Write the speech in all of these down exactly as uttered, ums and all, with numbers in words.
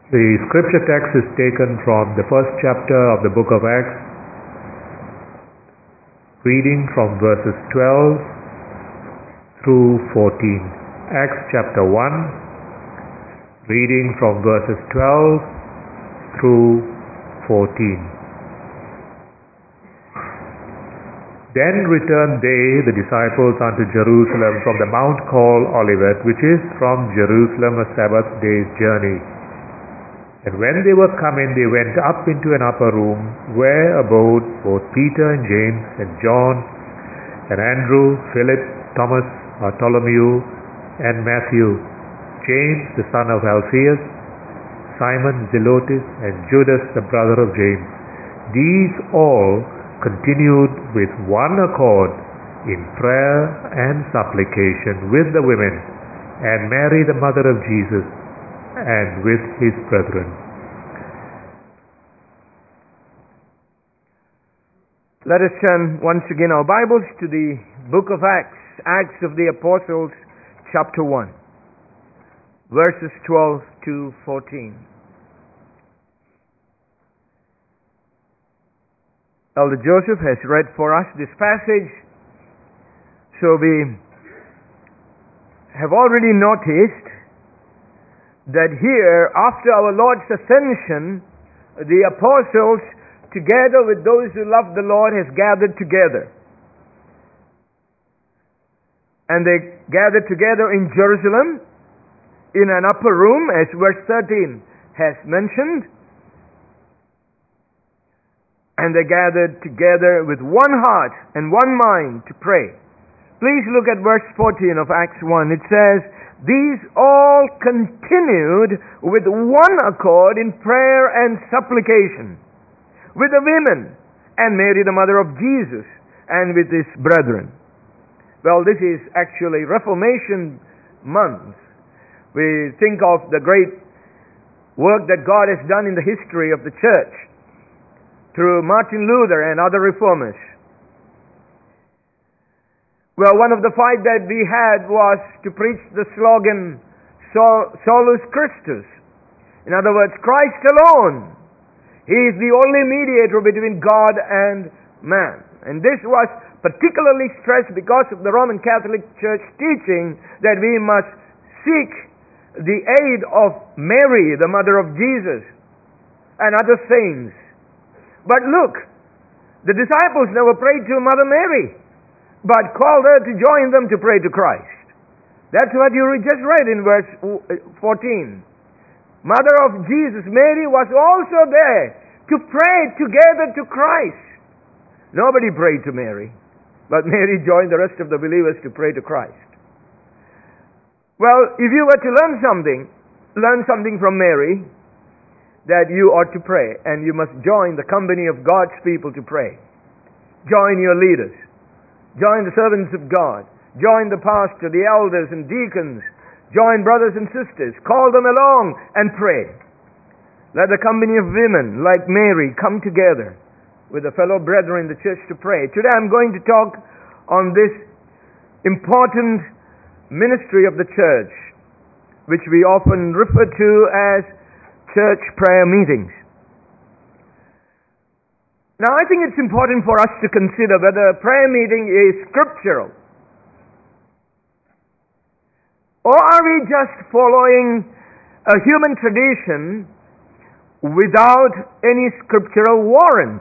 The scripture text is taken from the first chapter of the book of Acts, reading from verses twelve through fourteen. Acts chapter one, reading from verses twelve through fourteen. Then returned they, the disciples, unto Jerusalem from the mount called Olivet, which is from Jerusalem a Sabbath day's journey. And when they were come in, they went up into an upper room, where abode both Peter and James and John and Andrew, Philip, Thomas, Bartholomew, and Matthew, James the son of Alphaeus, Simon Zelotes, and Judas the brother of James. These all continued with one accord in prayer and supplication with the women, and Mary the mother of Jesus, and with his brethren. Let us turn once again our Bibles to the book of Acts, Acts of the Apostles, chapter one, verses twelve to fourteen. Elder Joseph has read for us this passage, so we have already noticed that here, after our Lord's ascension, the apostles, together with those who love the Lord, has gathered together. And they gathered together in Jerusalem, in an upper room, as verse thirteen has mentioned. And they gathered together with one heart and one mind to pray. Please look at verse fourteen of Acts one. It says, "These all continued with one accord in prayer and supplication with the women and Mary the mother of Jesus and with his brethren." Well, this is actually Reformation month. We think of the great work that God has done in the history of the church through Martin Luther and other reformers. Well, one of the fight that we had was to preach the slogan, Solus Christus. In other words, Christ alone. He is the only mediator between God and man. And this was particularly stressed because of the Roman Catholic Church teaching that we must seek the aid of Mary, the mother of Jesus, and other saints. But look, the disciples never prayed to Mother Mary, but called her to join them to pray to Christ. That's what you just read in verse fourteen. Mother of Jesus, Mary, was also there to pray together to Christ. Nobody prayed to Mary, but Mary joined the rest of the believers to pray to Christ. Well, if you were to learn something, learn something from Mary, that you ought to pray, and you must join the company of God's people to pray. Join your leaders. Join the servants of God. Join the pastor, the elders and deacons. Join brothers and sisters. Call them along and pray. Let the company of women like Mary come together with the fellow brethren in the church to pray. Today I'm going to talk on this important ministry of the church, which we often refer to as church prayer meetings. Now, I think it's important for us to consider whether a prayer meeting is scriptural, or are we just following a human tradition without any scriptural warrant?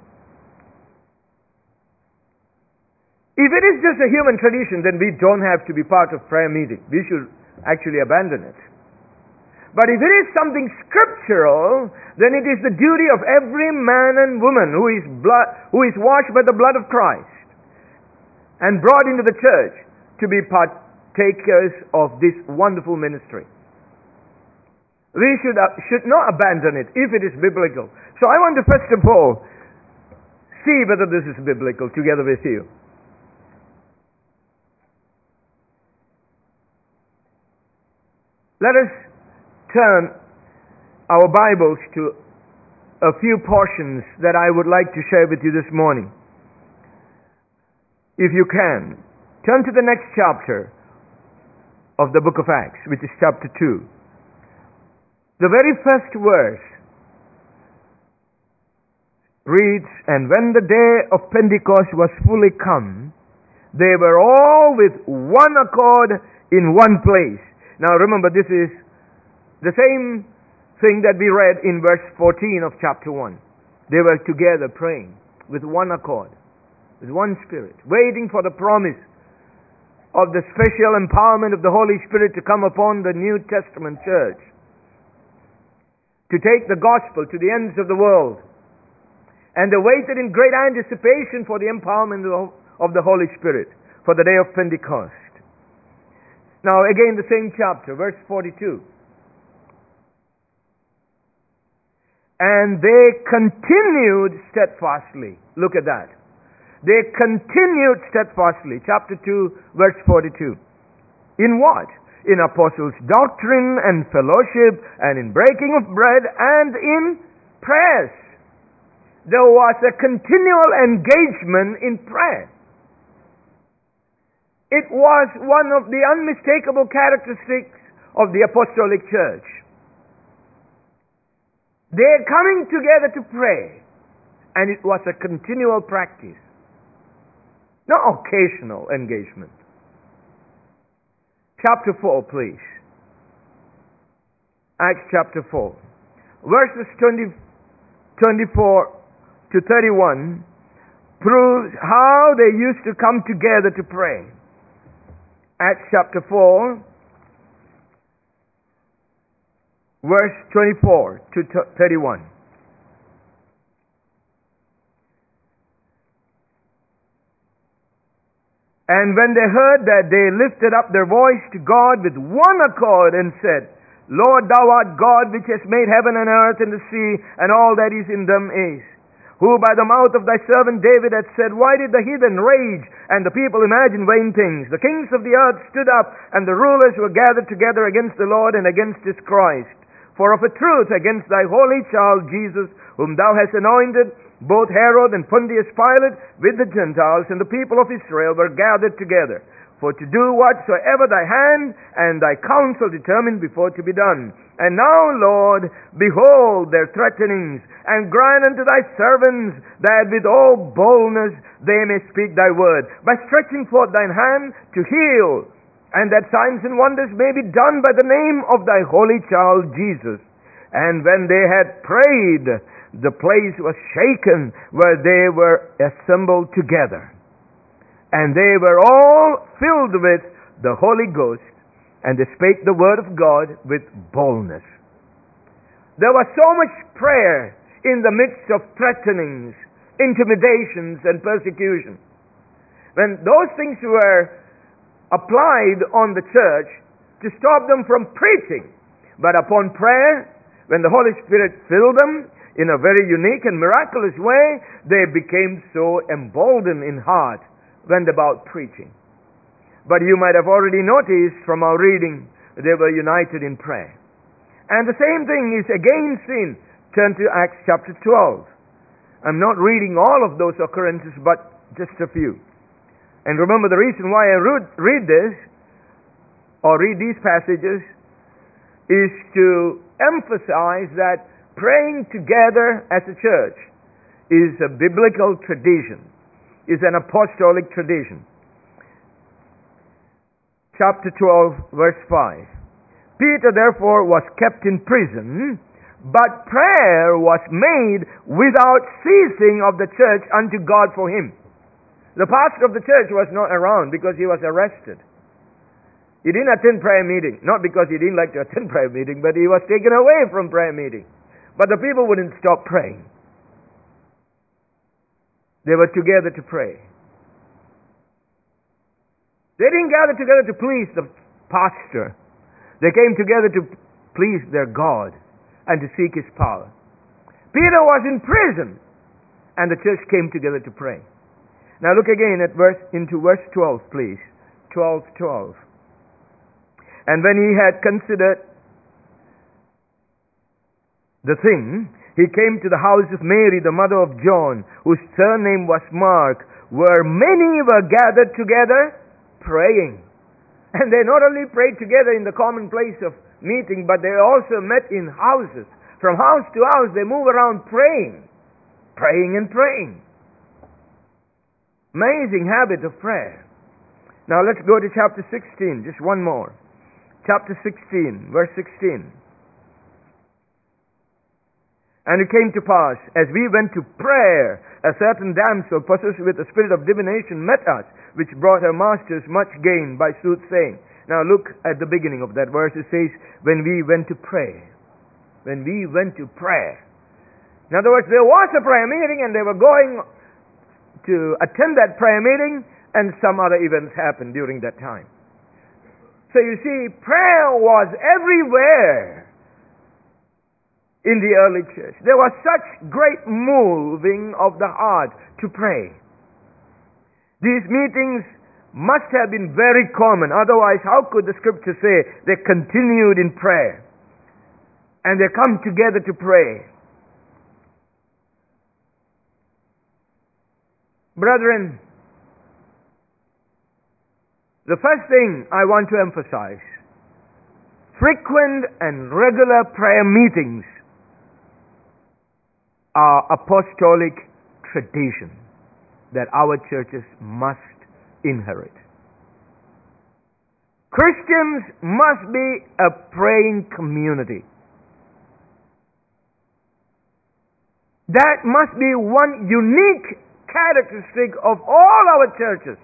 If it is just a human tradition, then we don't have to be part of prayer meeting. We should actually abandon it. But if it is something scriptural, then it is the duty of every man and woman who is blood, who is washed by the blood of Christ and brought into the church to be partakers of this wonderful ministry. We should, uh, should not abandon it if it is biblical. So I want to first of all see whether this is biblical together with you. Let us turn our Bibles to a few portions that I would like to share with you this morning. If you can, turn to the next chapter of the book of Acts, which is chapter two. The very first verse reads, "And when the day of Pentecost was fully come, they were all with one accord in one place." Now remember, this is the same thing that we read in verse fourteen of chapter one. They were together praying with one accord, with one spirit, waiting for the promise of the special empowerment of the Holy Spirit to come upon the New Testament church, to take the gospel to the ends of the world. And they waited in great anticipation for the empowerment of the Holy Spirit, for the day of Pentecost. Now again, the same chapter, verse forty-two. "And they continued steadfastly." Look at that. They continued steadfastly. Chapter two, verse forty-two. "In what? In apostles' doctrine and fellowship, and in breaking of bread, and in prayers." There was a continual engagement in prayer. It was one of the unmistakable characteristics of the apostolic church. They're coming together to pray, and it was a continual practice, not occasional engagement. Chapter four, please. Acts chapter four. Verses twenty, twenty-four to thirty-one proves how they used to come together to pray. Acts chapter four, verse twenty-four to thirty-one. "And when they heard that, they lifted up their voice to God with one accord and said, Lord, thou art God, which hast made heaven and earth and the sea, and all that is in them is. Who by the mouth of thy servant David hath said, Why did the heathen rage, and the people imagine vain things? The kings of the earth stood up, and the rulers were gathered together against the Lord and against his Christ. For of a truth against thy holy child Jesus, whom thou hast anointed, both Herod and Pontius Pilate with the Gentiles and the people of Israel were gathered together, for to do whatsoever thy hand and thy counsel determined before to be done. And now, Lord, behold their threatenings, and grant unto thy servants that with all boldness they may speak thy word, by stretching forth thine hand to heal, and that signs and wonders may be done by the name of thy holy child Jesus. And when they had prayed, the place was shaken where they were assembled together. And they were all filled with the Holy Ghost, and they spake the word of God with boldness." There was so much prayer in the midst of threatenings, intimidations, and persecution. When those things were applied on the church to stop them from preaching, but upon prayer, when the Holy Spirit filled them in a very unique and miraculous way, they became so emboldened in heart, went about preaching. But you might have already noticed from our reading, they were united in prayer. And the same thing is again seen. Turn to Acts chapter twelve. I'm not reading all of those occurrences, but just a few. And remember, the reason why I read this, or read these passages, is to emphasize that praying together as a church is a biblical tradition, is an apostolic tradition. Chapter twelve, verse five. "Peter therefore was kept in prison, but prayer was made without ceasing of the church unto God for him." The pastor of the church was not around because he was arrested. He didn't attend prayer meeting, not because he didn't like to attend prayer meeting, but he was taken away from prayer meeting. But the people wouldn't stop praying. They were together to pray. They didn't gather together to please the pastor. They came together to please their God and to seek his power. Peter was in prison, and the church came together to pray. Now look again at verse into verse twelve, please. twelve, twelve. "And when he had considered the thing, he came to the house of Mary, the mother of John, whose surname was Mark, where many were gathered together praying." And they not only prayed together in the common place of meeting, but they also met in houses. From house to house, they move around praying, praying and praying. Amazing habit of prayer. Now let's go to chapter sixteen, just one more. Chapter sixteen, verse sixteen. And it came to pass, as we went to prayer, a certain damsel possessed with the spirit of divination met us, which brought her masters much gain by soothsaying. Now look at the beginning of that verse. It says, when we went to pray. When we went to prayer. In other words, there was a prayer meeting and they were going to attend that prayer meeting, and some other events happened during that time. So you see, prayer was everywhere in the early church. There was such great moving of the heart to pray. These meetings must have been very common. Otherwise, how could the scripture say they continued in prayer and they come together to pray? Brethren, the first thing I want to emphasize, frequent and regular prayer meetings are apostolic tradition that our churches must inherit. Christians must be a praying community. That must be one unique characteristic of all our churches.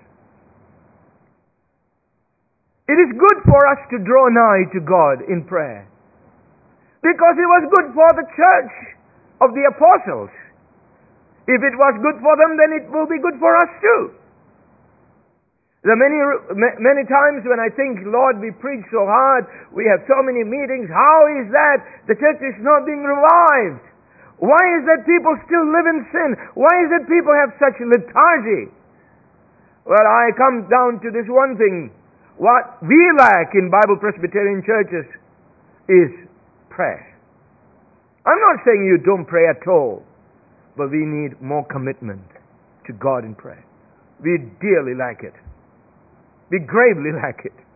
It is good for us to draw nigh to God in prayer, because it was good for the church of the apostles. If it was good for them, then it will be good for us too. There are many, many times when I think, Lord, we preach so hard, we have so many meetings, how is that the church is not being revived? Why is that people still live in sin? Why is it people have such lethargy? Well, I come down to this one thing. What we lack in Bible Presbyterian churches is prayer. I'm not saying you don't pray at all, but we need more commitment to God in prayer. We dearly lack it. We gravely lack it.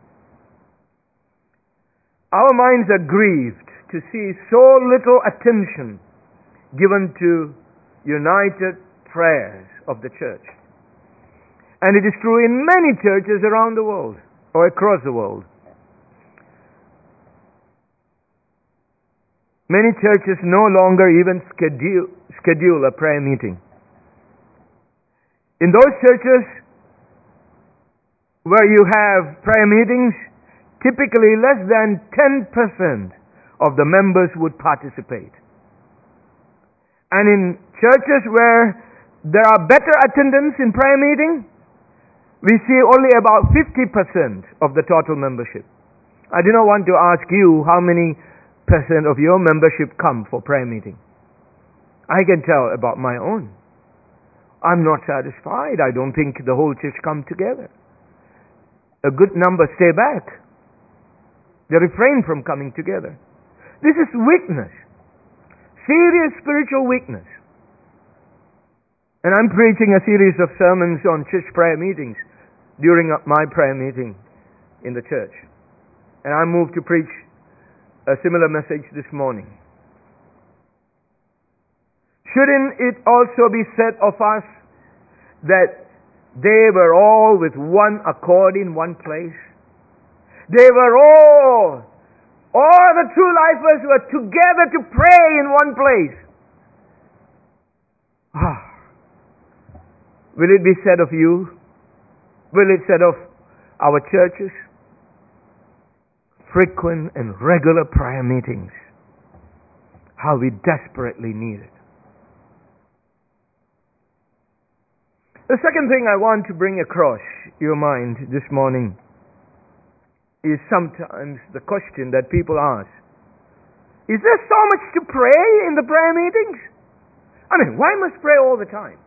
Our minds are grieved to see so little attention given to united prayers of the church. And it is true in many churches around the world or across the world. Many churches no longer even schedule, schedule a prayer meeting. In those churches where you have prayer meetings, typically less than ten percent of the members would participate. And in churches where there are better attendance in prayer meeting, we see only about fifty percent of the total membership. I do not want to ask you how many percent of your membership come for prayer meeting. I can tell about my own. I'm not satisfied. I don't think the whole church come together. A good number stay back. They refrain from coming together. This is weakness. Serious spiritual weakness. And I'm preaching a series of sermons on church prayer meetings during my prayer meeting in the church. And I moved to preach a similar message this morning. Shouldn't it also be said of us that they were all with one accord in one place? They were all, all the true lifers were together to pray in one place. Ah. Will it be said of you? Will it be said of our churches? Frequent and regular prayer meetings. How we desperately need it. The second thing I want to bring across your mind this morning is sometimes the question that people ask. Is there so much to pray in the prayer meetings? I mean, why must pray all the time?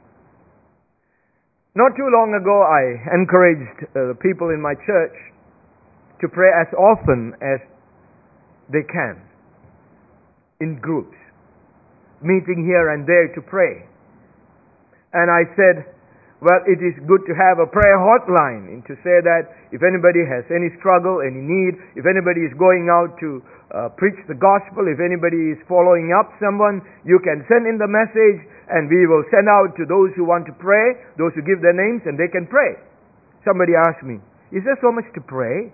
Not too long ago, I encouraged uh, people in my church to pray as often as they can, in groups, meeting here and there to pray. And I said, Well, it is good to have a prayer hotline and to say that if anybody has any struggle, any need, if anybody is going out to uh, preach the gospel, if anybody is following up someone, you can send in the message and we will send out to those who want to pray, those who give their names, and they can pray. Somebody asked me, is there so much to pray?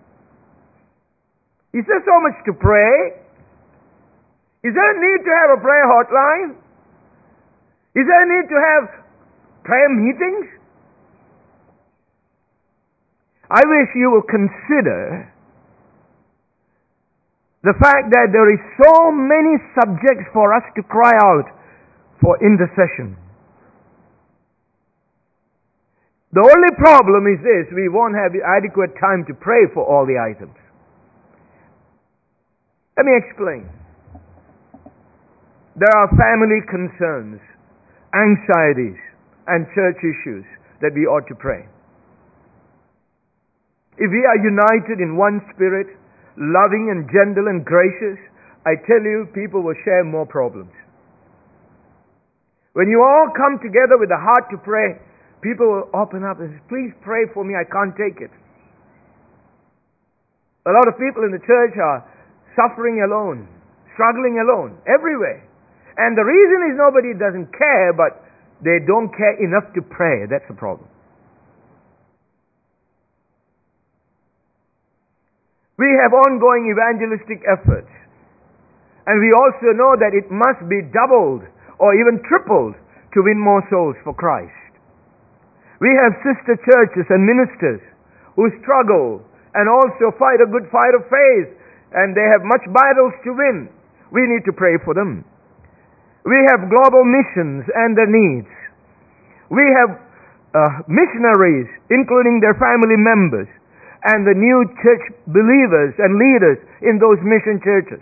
Is there so much to pray? Is there a need to have a prayer hotline? Is there a need to have prayer meetings? I wish you will consider the fact that there is so many subjects for us to cry out for intercession. The only problem is this: we won't have adequate time to pray for all the items. Let me explain. There are family concerns, anxieties, and church issues that we ought to pray. If we are united in one spirit, loving and gentle and gracious, I tell you, people will share more problems. When you all come together with a heart to pray, people will open up and say, please pray for me, I can't take it. A lot of people in the church are suffering alone, struggling alone, everywhere. And the reason is nobody doesn't care, but they don't care enough to pray. That's the problem. We have ongoing evangelistic efforts. And we also know that it must be doubled or even tripled to win more souls for Christ. We have sister churches and ministers who struggle and also fight a good fight of faith, and they have much battles to win. We need to pray for them. We have global missions and their needs. We have uh, missionaries, including their family members, and the new church believers and leaders in those mission churches.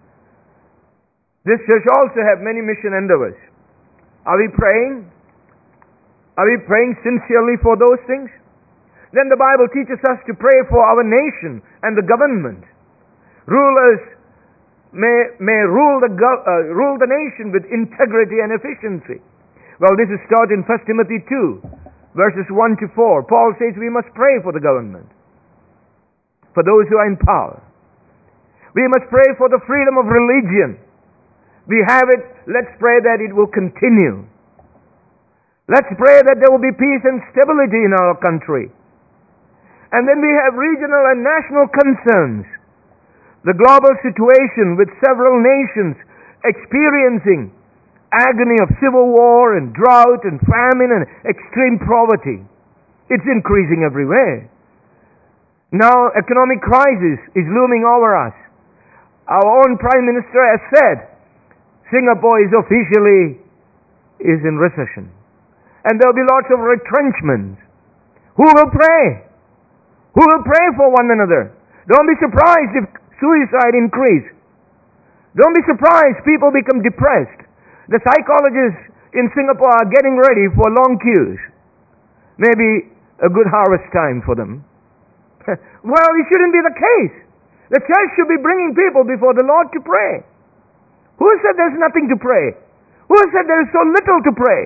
This church also have many mission endeavors. Are we praying? Are we praying sincerely for those things? Then the Bible teaches us to pray for our nation and the government. Rulers may, may rule, the go- uh, rule the nation with integrity and efficiency. Well, this is taught in First Timothy two, verses one to four. Paul says we must pray for the government, for those who are in power. We must pray for the freedom of religion. We have it, let's pray that it will continue. Let's pray that there will be peace and stability in our country. And then we have regional and national concerns. The global situation with several nations experiencing agony of civil war and drought and famine and extreme poverty. It's increasing everywhere. Now economic crisis is looming over us. Our own Prime Minister has said Singapore is officially is in recession. And there will be lots of retrenchments. Who will pray? Who will pray for one another? Don't be surprised if suicide increase. Don't be surprised people become depressed. The psychologists in Singapore are getting ready for long queues. Maybe a good harvest time for them. Well, it shouldn't be the case. The church should be bringing people before the Lord to pray. Who said there's nothing to pray? Who said there is so little to pray?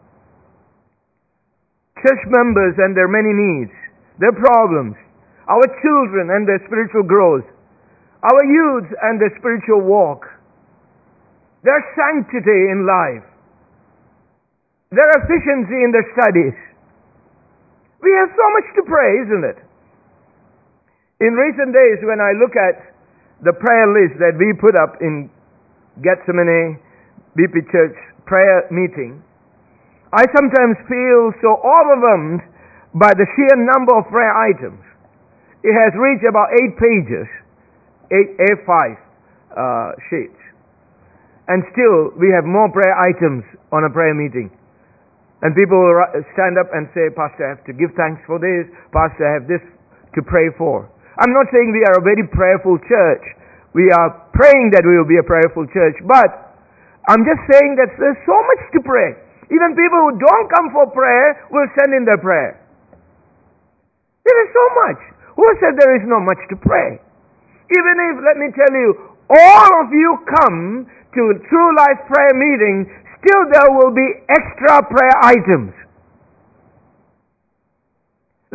Church members and their many needs, their problems, our children and their spiritual growth, our youths and their spiritual walk, their sanctity in life, their efficiency in their studies. We have so much to pray, isn't it? In recent days, when I look at the prayer list that we put up in Gethsemane B P Church prayer meeting, I sometimes feel so overwhelmed by the sheer number of prayer items. It has reached about eight pages, eight A five uh, sheets. And still, we have more prayer items on a prayer meeting. And people will stand up and say, Pastor, I have to give thanks for this. Pastor, I have this to pray for. I'm not saying we are a very prayerful church. We are praying that we will be a prayerful church. But I'm just saying that there's so much to pray. Even people who don't come for prayer will send in their prayer. There is so much. Who said there is not much to pray? Even if, let me tell you, all of you come to True Life prayer meeting, still there will be extra prayer items.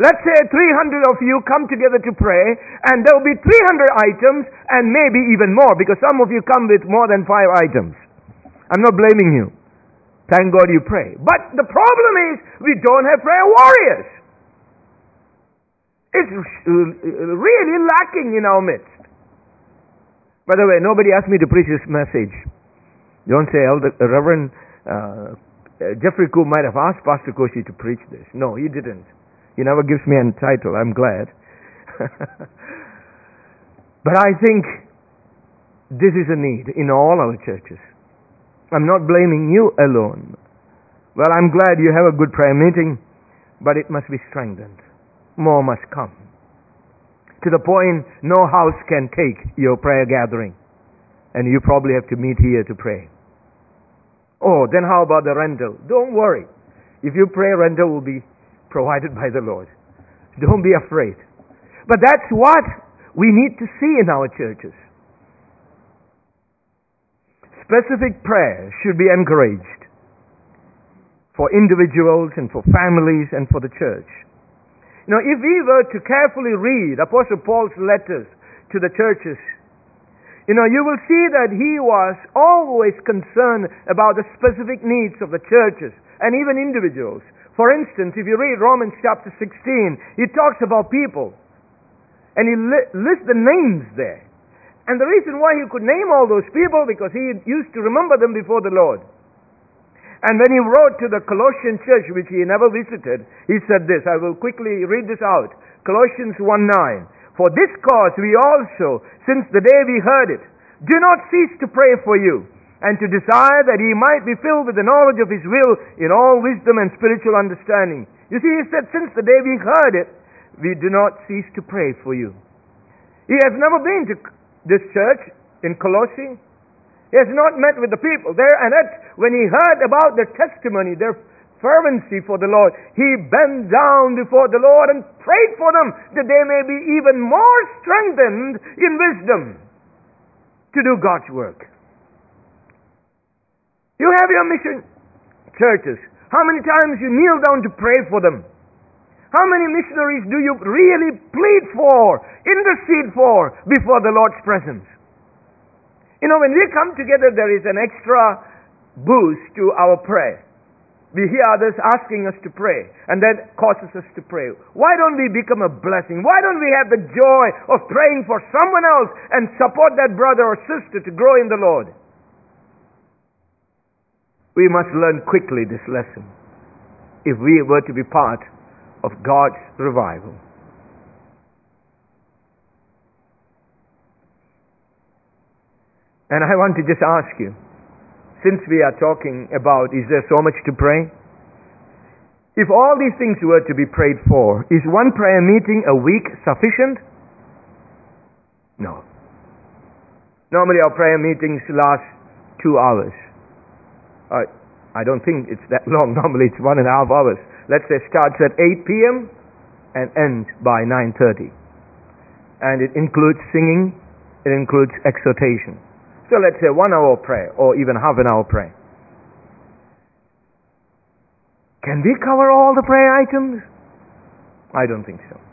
Let's say three hundred of you come together to pray, and there will be three hundred items, and maybe even more, because some of you come with more than five items. I'm not blaming you. Thank God you pray. But the problem is, we don't have prayer warriors. It's really lacking in our midst. By the way, nobody asked me to preach this message. Don't say, Elder, uh, Reverend uh, Jeffrey Koo might have asked Pastor Koshi to preach this. No, he didn't. He never gives me a title. I'm glad. But I think this is a need in all our churches. I'm not blaming you alone. Well, I'm glad you have a good prayer meeting, but it must be strengthened. More must come. To the point no house can take your prayer gathering, and you probably have to meet here to pray. Oh, then how about the rental? Don't worry. If you pray, rental will be provided by the Lord. Don't be afraid. But that's what we need to see in our churches. Specific prayer should be encouraged for individuals and for families and for the church. Now, if we were to carefully read Apostle Paul's letters to the churches, you know, you will see that he was always concerned about the specific needs of the churches and even individuals. For instance, if you read Romans chapter sixteen, he talks about people, and he li- lists the names there. And the reason why he could name all those people, because he used to remember them before the Lord. And when he wrote to the Colossian church, which he never visited, he said this. I will quickly read this out. Colossians one nine. For this cause we also, since the day we heard it, do not cease to pray for you, and to desire that ye might be filled with the knowledge of his will in all wisdom and spiritual understanding. You see, he said, since the day we heard it, we do not cease to pray for you. He has never been to this church in Colossae. He has not met with the people there, and that when he heard about their testimony, their fervency for the Lord, he bent down before the Lord and prayed for them that they may be even more strengthened in wisdom to do God's work. You have your mission churches. How many times you kneel down to pray for them? How many missionaries do you really plead for, intercede for before the Lord's presence? You know, when we come together, there is an extra boost to our prayer. We hear others asking us to pray, and that causes us to pray. Why don't we become a blessing? Why don't we have the joy of praying for someone else and support that brother or sister to grow in the Lord? We must learn quickly this lesson if we were to be part of God's revival. And I want to just ask you, since we are talking about is there so much to pray? If all these things were to be prayed for, is one prayer meeting a week sufficient? No. Normally our prayer meetings last two hours. Uh, I don't think it's that long. Normally it's one and a half hours. Let's say starts at eight p.m. and ends by nine thirty. And it includes singing, it includes exhortation. So let's say one hour prayer or even half an hour prayer. Can we cover all the prayer items? I don't think so.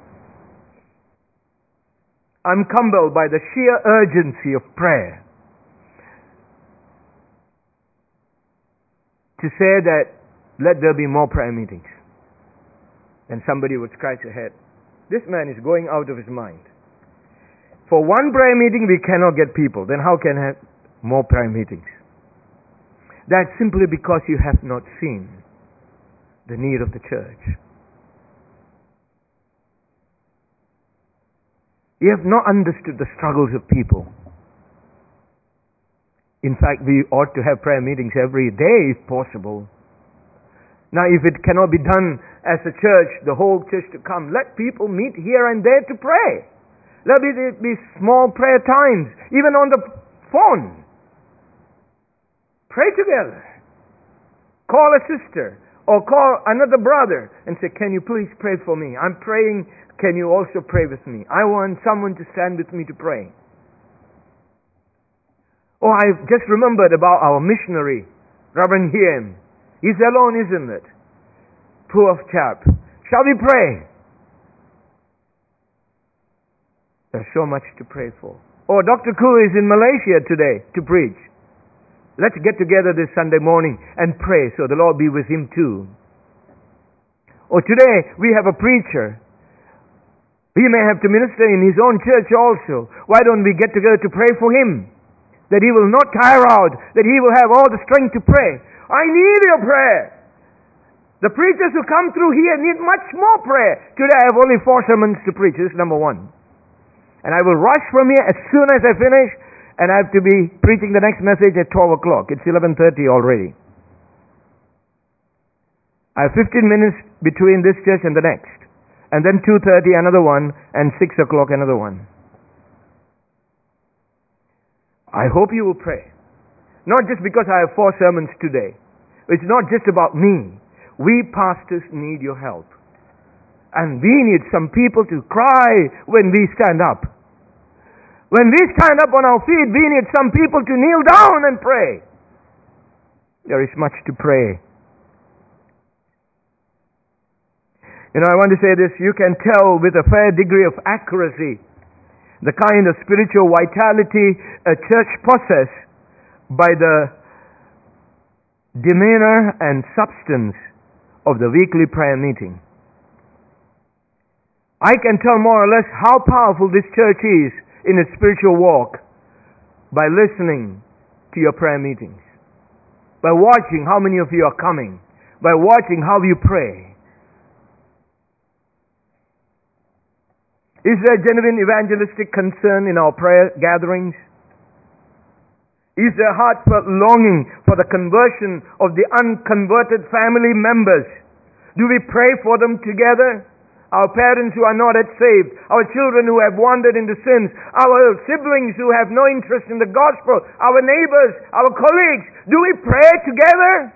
I'm compelled by the sheer urgency of prayer to say that let there be more prayer meetings. And somebody would scratch their head. This man is going out of his mind. For one prayer meeting we cannot get people. Then how can I have more prayer meetings? That's simply because you have not seen the need of the church. You have not understood the struggles of people. In fact, we ought to have prayer meetings every day if possible. Now, if it cannot be done as a church, the whole church to come, let people meet here and there to pray. Let it be small prayer times, even on the phone. Pray together. Call a sister or call another brother and say, can you please pray for me? I'm praying. Can you also pray with me? I want someone to stand with me to pray. Oh, I just remembered about our missionary, Reverend Hiem. He's alone, isn't it? Poor chap. Shall we pray? There's so much to pray for. Oh, Doctor Koo is in Malaysia today to preach. Let's get together this Sunday morning and pray so the Lord be with him too. Or today we have a preacher. He may have to minister in his own church also. Why don't we get together to pray for him? That he will not tire out, that he will have all the strength to pray. I need your prayer. The preachers who come through here need much more prayer. Today I have only four sermons to preach. This is number one. And I will rush from here as soon as I finish, and I have to be preaching the next message at twelve o'clock. It's eleven thirty already. I have fifteen minutes between this church and the next. And then two thirty another one, and six o'clock another one. I hope you will pray. Not just because I have four sermons today. It's not just about me. We pastors need your help. And we need some people to cry when we stand up. When we stand up on our feet, we need some people to kneel down and pray. There is much to pray. You know, I want to say this. You can tell with a fair degree of accuracy the kind of spiritual vitality a church possesses by the demeanor and substance of the weekly prayer meeting. I can tell more or less how powerful this church is in its spiritual walk by listening to your prayer meetings, by watching how many of you are coming, by watching how you pray. Is there genuine evangelistic concern in our prayer gatherings? Is there heartfelt longing for the conversion of the unconverted family members? Do we pray for them together? Our parents who are not yet saved, our children who have wandered into sins, our siblings who have no interest in the gospel, our neighbors, our colleagues, do we pray together?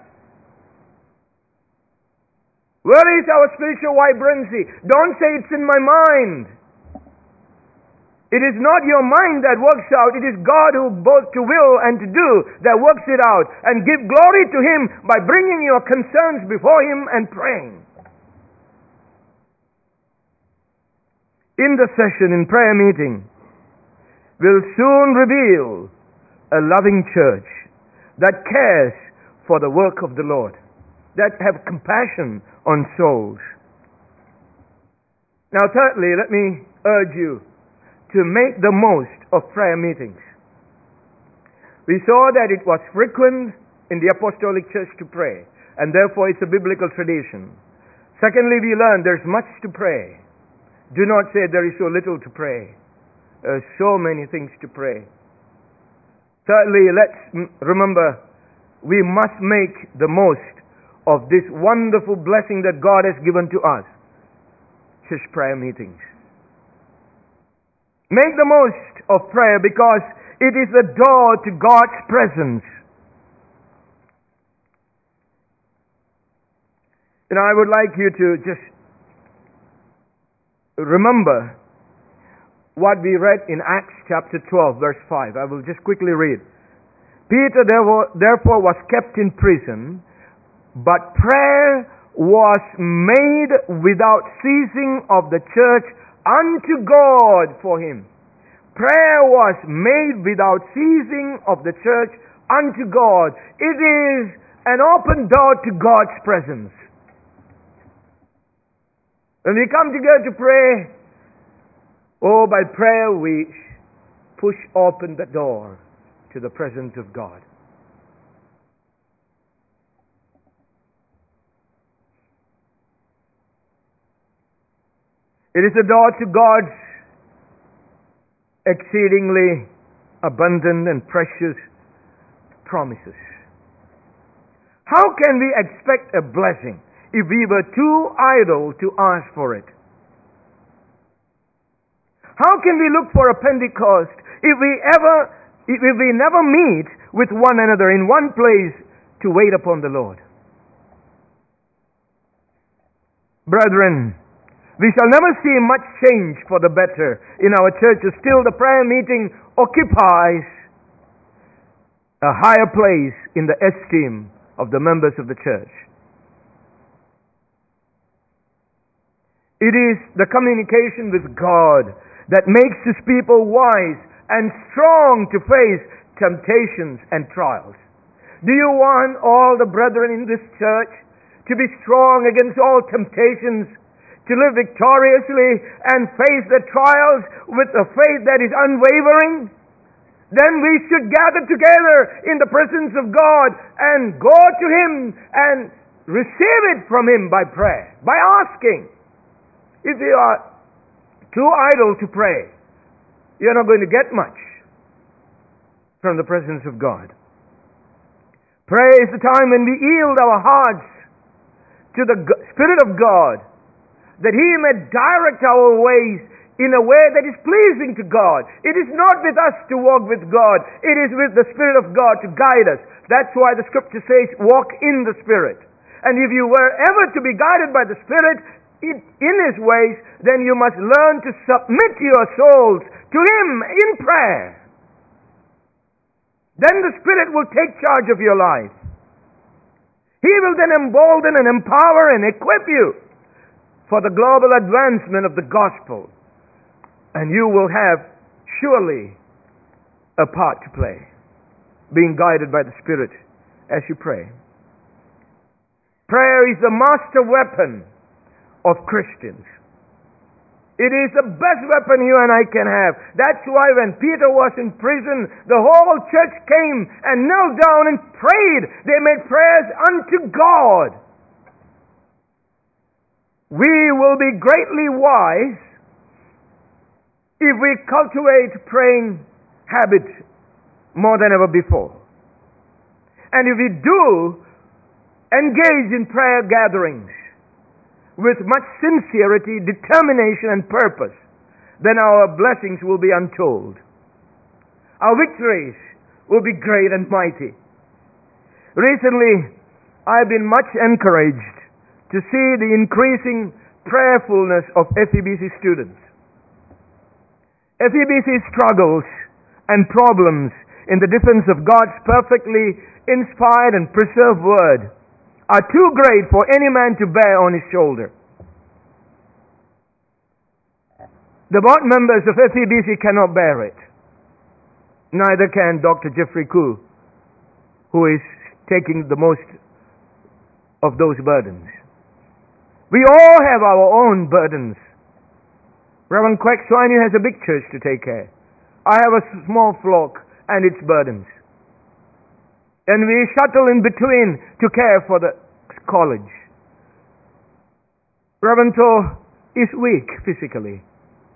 Where is our spiritual vibrancy? Don't say it's in my mind. It is not your mind that works out. It is God who both to will and to do that works it out. And give glory to Him by bringing your concerns before Him and praying. Intercession in prayer meeting will soon reveal a loving church that cares for the work of the Lord, that have compassion on souls. Now thirdly, let me urge you to make the most of prayer meetings. We saw that it was frequent in the apostolic church to pray, and therefore it's a biblical tradition. Secondly, we learned there's much to pray. Do not say there is so little to pray. There are so many things to pray. Thirdly, let's remember we must make the most of this wonderful blessing that God has given to us, church prayer meetings. Make the most of prayer because it is the door to God's presence. And I would like you to just remember what we read in Acts chapter twelve, verse five. I will just quickly read. Peter therefore, therefore was kept in prison, but prayer was made without ceasing of the church unto God for him. Prayer was made without ceasing of the church unto God. It is an open door to God's presence. When we come together to pray, oh, by prayer we push open the door to the presence of God. It is the door to God's exceedingly abundant and precious promises. How can we expect a blessing if we were too idle to ask for it? How can we look for a Pentecost if we ever, if we never meet with one another in one place to wait upon the Lord? Brethren, we shall never see much change for the better in our churches. Still, the prayer meeting occupies a higher place in the esteem of the members of the church. It is the communication with God that makes his people wise and strong to face temptations and trials. Do you want all the brethren in this church to be strong against all temptations, to live victoriously and face the trials with a faith that is unwavering? Then we should gather together in the presence of God and go to Him and receive it from Him by prayer, by asking. If you are too idle to pray, you're not going to get much from the presence of God. Prayer is the time when we yield our hearts to the Spirit of God, that He may direct our ways in a way that is pleasing to God. It is not with us to walk with God. It is with the Spirit of God to guide us. That's why the Scripture says, walk in the Spirit. And if you were ever to be guided by the Spirit in His ways, then you must learn to submit your souls to Him in prayer. Then the Spirit will take charge of your life. He will then embolden and empower and equip you for the global advancement of the gospel. And you will have surely a part to play, being guided by the Spirit as you pray. Prayer is the master weapon of Christians. It is the best weapon you and I can have. That's why when Peter was in prison, the whole church came and knelt down and prayed. They made prayers unto God. We will be greatly wise if we cultivate praying habit more than ever before. And if we do engage in prayer gatherings with much sincerity, determination, and purpose, then our blessings will be untold. Our victories will be great and mighty. Recently, I've been much encouraged to see the increasing prayerfulness of F E B C students. F E B C struggles and problems in the defense of God's perfectly inspired and preserved Word are too great for any man to bear on his shoulder. The board members of F E B C cannot bear it. Neither can Doctor Jeffrey Koo, who is taking the most of those burdens. We all have our own burdens. Reverend Quek Swaney has a big church to take care. I have a small flock and its burdens. And we shuttle in between to care for the college. Reverend To is weak physically.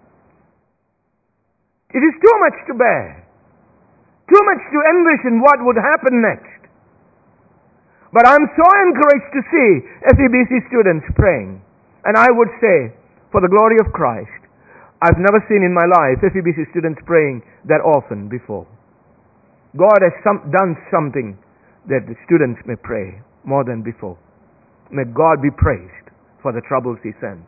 It is too much to bear. Too much to envision what would happen next. But I'm so encouraged to see F E B C students praying. And I would say, for the glory of Christ, I've never seen in my life F E B C students praying that often before. God has some, done something that the students may pray more than before. May God be praised for the troubles He sent.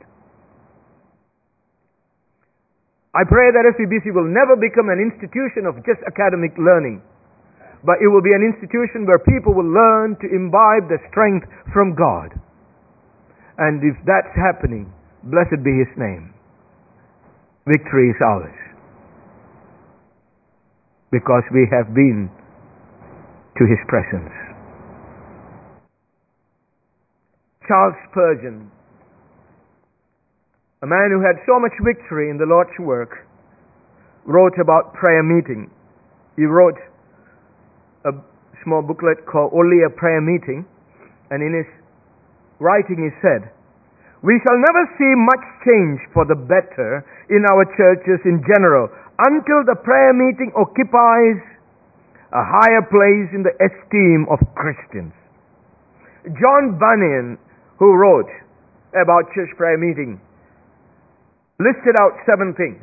I pray that F E B C will never become an institution of just academic learning, but it will be an institution where people will learn to imbibe the strength from God. And if that's happening, blessed be His name. Victory is ours, because we have been to His presence. Charles Spurgeon, a man who had so much victory in the Lord's work, wrote about prayer meeting. He wrote a small booklet called Only a Prayer Meeting, and in his writing he said, "We shall never see much change for the better in our churches in general until the prayer meeting occupies a higher place in the esteem of Christians." John Bunyan, who wrote about church prayer meeting, listed out seven things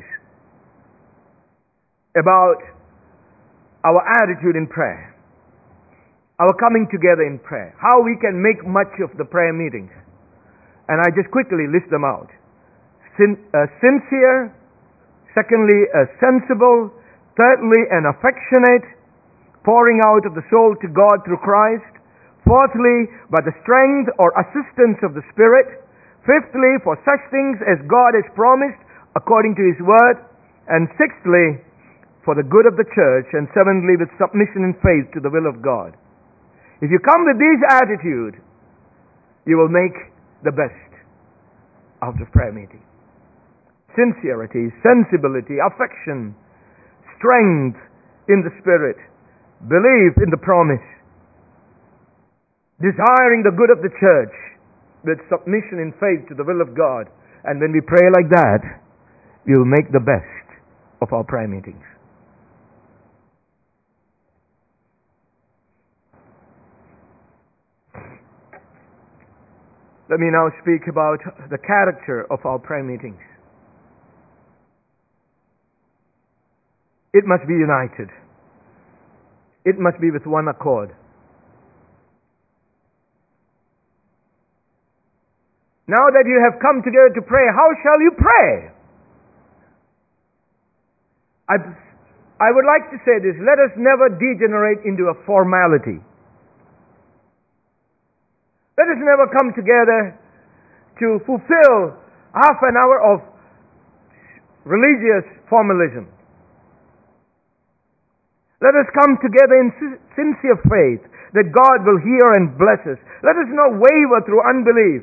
about our attitude in prayer, our coming together in prayer, how we can make much of the prayer meetings. And I just quickly list them out. Sin, uh, sincere, secondly, a sensible, thirdly, an affectionate, pouring out of the soul to God through Christ, fourthly, by the strength or assistance of the Spirit, fifthly, for such things as God has promised according to His Word, And sixthly, for the good of the church. And seventhly, with submission and faith to the will of God. If you come with these attitude, you will make the best out of prayer meeting. Sincerity, sensibility, affection, strength in the Spirit, belief in the promise, desiring the good of the church with submission in faith to the will of God. And when we pray like that, we will make the best of our prayer meetings. Let me now speak about the character of our prayer meetings. It must be united. It must be with one accord. Now that you have come together to pray, how shall you pray? I, I would like to say this. Let us never degenerate into a formality. Let us never come together to fulfill half an hour of religious formalism. Let us come together in sincere faith that God will hear and bless us. Let us not waver through unbelief.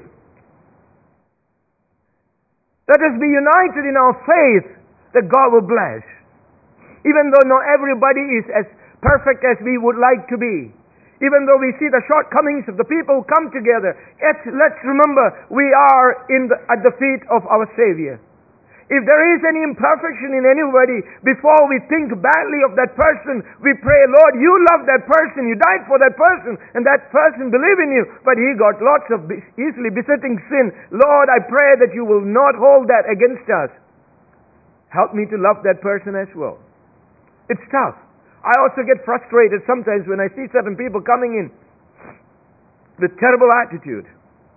Let us be united in our faith that God will bless. Even though not everybody is as perfect as we would like to be. Even though we see the shortcomings of the people who come together, let's, let's remember we are in the, at the feet of our Savior. If there is any imperfection in anybody, before we think badly of that person, we pray, Lord, you love that person, you died for that person, and that person believed in you, but he got lots of easily besetting sin. Lord, I pray that you will not hold that against us. Help me to love that person as well. It's tough. I also get frustrated sometimes when I see certain people coming in with terrible attitude.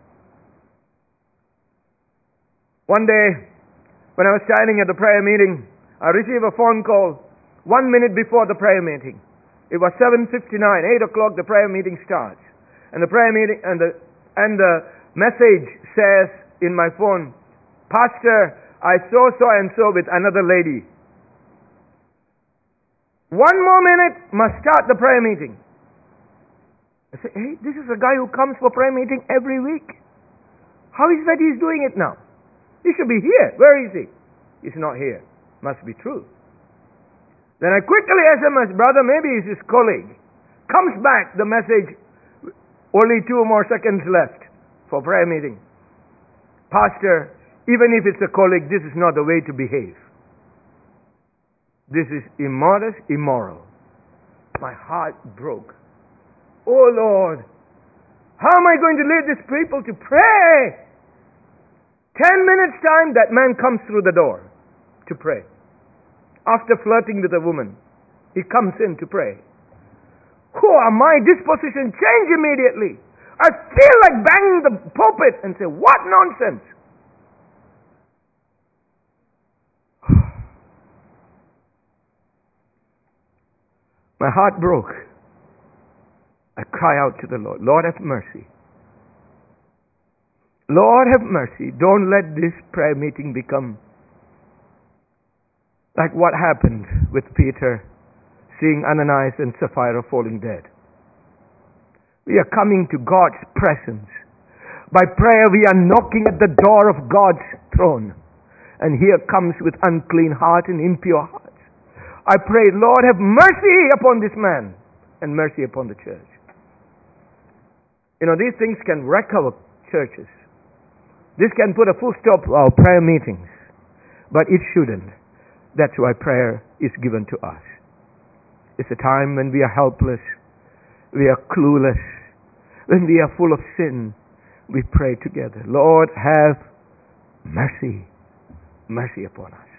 One day, when I was standing at the prayer meeting, I received a phone call one minute before the prayer meeting. It was seven fifty-nine, eight o'clock the prayer meeting starts. And the prayer meeting and the and the message says in my phone, Pastor, I saw so and so with another lady. One more minute must start the prayer meeting. I say, hey, this is a guy who comes for prayer meeting every week. How is that he's doing it now? He should be here. Where is he? He's not here. Must be true. Then I quickly S M S, brother, maybe it's his colleague. Comes back the message, only two more seconds left for prayer meeting. Pastor, even if it's a colleague, this is not the way to behave. This is immodest, immoral. My heart broke. Oh Lord, how am I going to lead these people to pray? Ten minutes time, that man comes through the door to pray. After flirting with a woman, he comes in to pray. Oh, my disposition changed immediately. I feel like banging the pulpit and say, what nonsense! My heart broke. I cry out to the Lord, Lord have mercy. Lord have mercy. Don't let this prayer meeting become like what happened with Peter, seeing Ananias and Sapphira falling dead. We are coming to God's presence. By prayer we are knocking at the door of God's throne. And here comes with unclean heart and impure hearts. I pray, Lord, have mercy upon this man and mercy upon the church. You know, these things can wreck our churches. This can put a full stop to our prayer meetings. But it shouldn't. That's why prayer is given to us. It's a time when we are helpless, we are clueless, when we are full of sin, we pray together. Lord, have mercy, mercy upon us.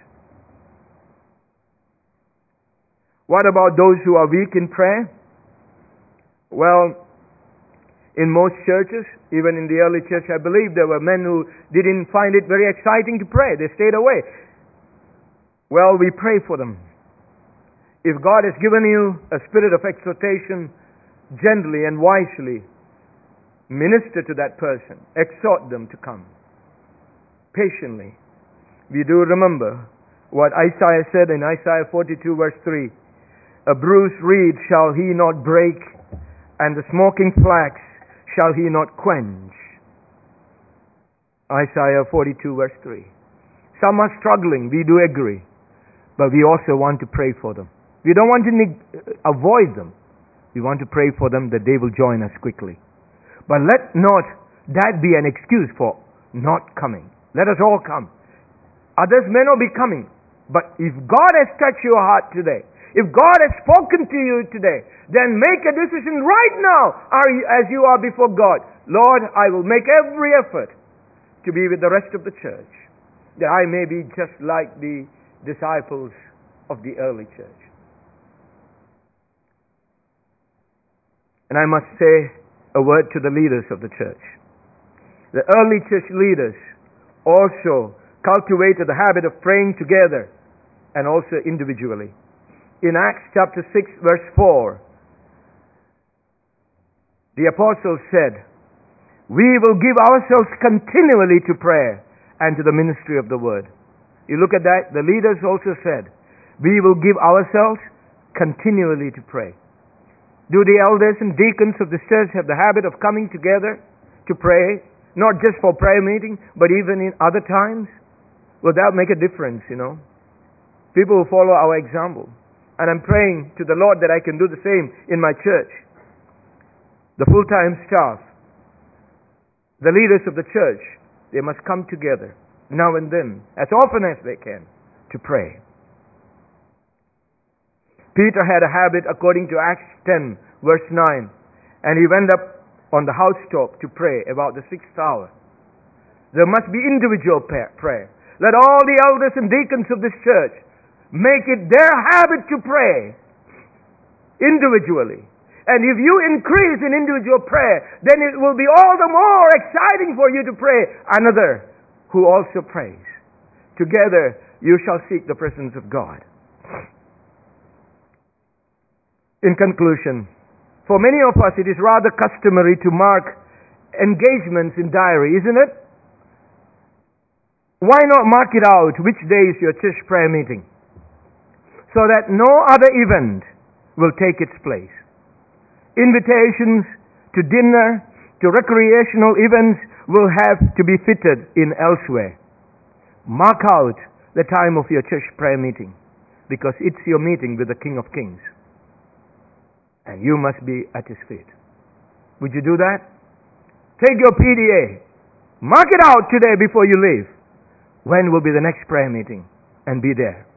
What about those who are weak in prayer? Well, in most churches, even in the early church, I believe there were men who didn't find it very exciting to pray. They stayed away. Well, we pray for them. If God has given you a spirit of exhortation, gently and wisely minister to that person. Exhort them to come. Patiently. We do remember what Isaiah said in Isaiah forty-two verse three. A bruised reed shall he not break, and the smoking flax shall he not quench. Isaiah forty-two verse three. Some are struggling, we do agree, but we also want to pray for them. We don't want to neg- avoid them. We want to pray for them that they will join us quickly. But let not that be an excuse for not coming. Let us all come. Others may not be coming, but if God has touched your heart today, if God has spoken to you today, then make a decision right now as you are before God. Lord, I will make every effort to be with the rest of the church, that I may be just like the disciples of the early church. And I must say a word to the leaders of the church. The early church leaders also cultivated the habit of praying together and also individually. In Acts chapter six verse four, the apostles said, "We will give ourselves continually to prayer and to the ministry of the word." You look at that, the leaders also said, "We will give ourselves continually to pray." Do the elders and deacons of the church have the habit of coming together to pray, not just for prayer meeting, but even in other times? Well, that will make a difference, you know. People will follow our example. And I'm praying to the Lord that I can do the same in my church. The full-time staff, the leaders of the church, they must come together now and then, as often as they can, to pray. Peter had a habit, according to Acts ten verse nine, and he went up on the housetop to pray about the sixth hour. There must be individual prayer. Let all the elders and deacons of this church make it their habit to pray individually. And if you increase in individual prayer, then it will be all the more exciting for you to pray another who also prays. Together you shall seek the presence of God. In conclusion, for many of us it is rather customary to mark engagements in diary, isn't it? Why not mark it out which day is your church prayer meeting, so that no other event will take its place? Invitations to dinner, to recreational events will have to be fitted in elsewhere. Mark out the time of your church prayer meeting, because it's your meeting with the King of Kings, and you must be at His feet. Would you do that? Take your P D A. Mark it out today before you leave. When will be the next prayer meeting? And be there.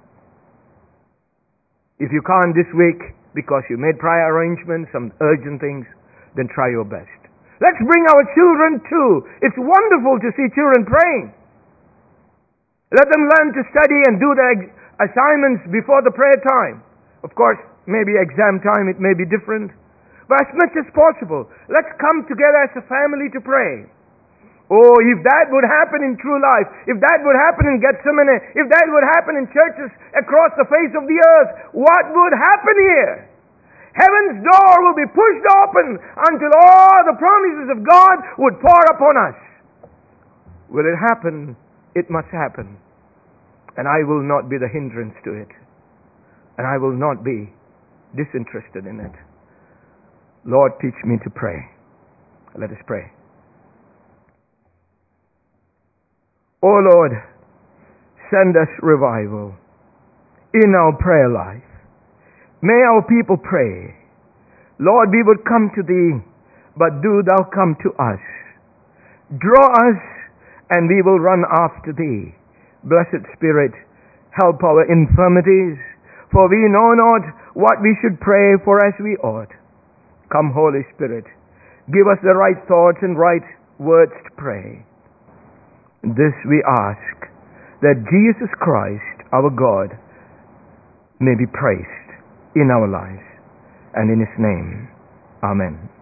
If you can't this week because you made prior arrangements, some urgent things, then try your best. Let's bring our children too. It's wonderful to see children praying. Let them learn to study and do their assignments before the prayer time. Of course, maybe exam time it may be different. But as much as possible, let's come together as a family to pray. Oh, if that would happen in True Life, if that would happen in Gethsemane, if that would happen in churches across the face of the earth, what would happen here? Heaven's door will be pushed open until all the promises of God would pour upon us. Will it happen? It must happen. And I will not be the hindrance to it. And I will not be disinterested in it. Lord, teach me to pray. Let us pray. Oh Lord, send us revival in our prayer life. May our people pray. Lord, we would come to Thee, but do Thou come to us. Draw us, and we will run after Thee. Blessed Spirit, help our infirmities, for we know not what we should pray for as we ought. Come, Holy Spirit, give us the right thoughts and right words to pray. This we ask, that Jesus Christ, our God, may be praised in our lives, and in His name. Amen.